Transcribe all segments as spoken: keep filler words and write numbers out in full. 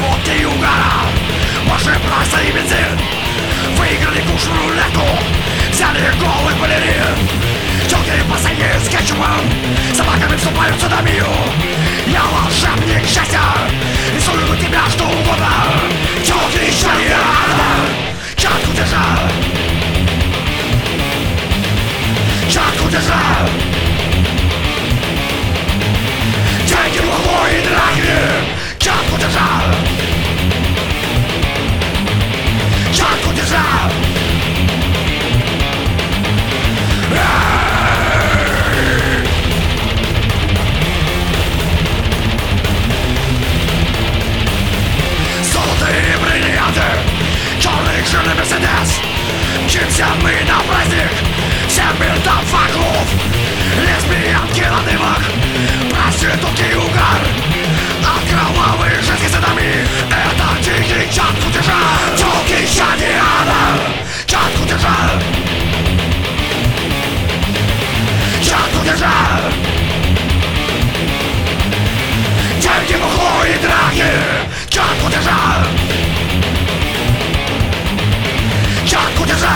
водки и угара, ваши прайса и бензин. Выиграли куш рулетку, взяли голых балерин. Тёлки посреди с кетчупом, собаками вступают в садомию. Я волшебник счастья, рисую у тебя что угодно. Тёлки еще не рано, чатку держа, чатку держа. Деньги в углу и драки, чатку держа, чатку держа. Золотые бриллианты, черный жирный мерседес. Мчимся мы на праздник, всем ментам вокруг. Лесбиянки на дымах, проститутки и угар. От кровавой женской садомии это тихий чатку держа. Тёлки Чадиана, чатку держа, чатку держа. Деньги в углу и драки, чатку держа, чатку держа.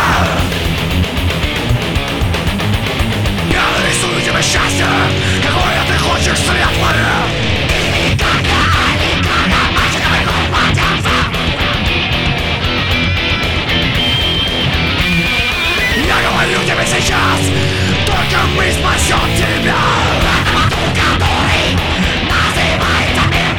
Я нарисую тебе счастье, какое ты хочешь, светлое. И никогда, никогда мальчиком и младенцем. Я говорю тебе сейчас, только мы спасем тебя. Этого ту, который называется мир.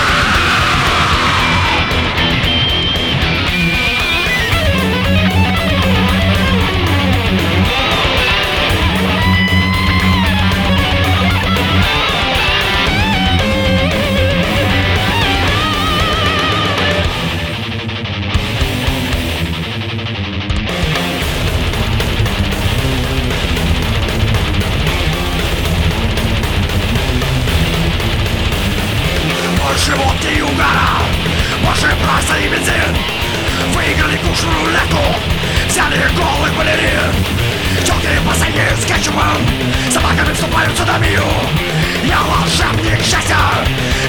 Больше водки и угара, больше прайса и бензин. Выиграли куш рулетку, взяли голых балерин. Тёлки посреди с кетчупом, собаками вступают в садомию. Я волшебник счастья,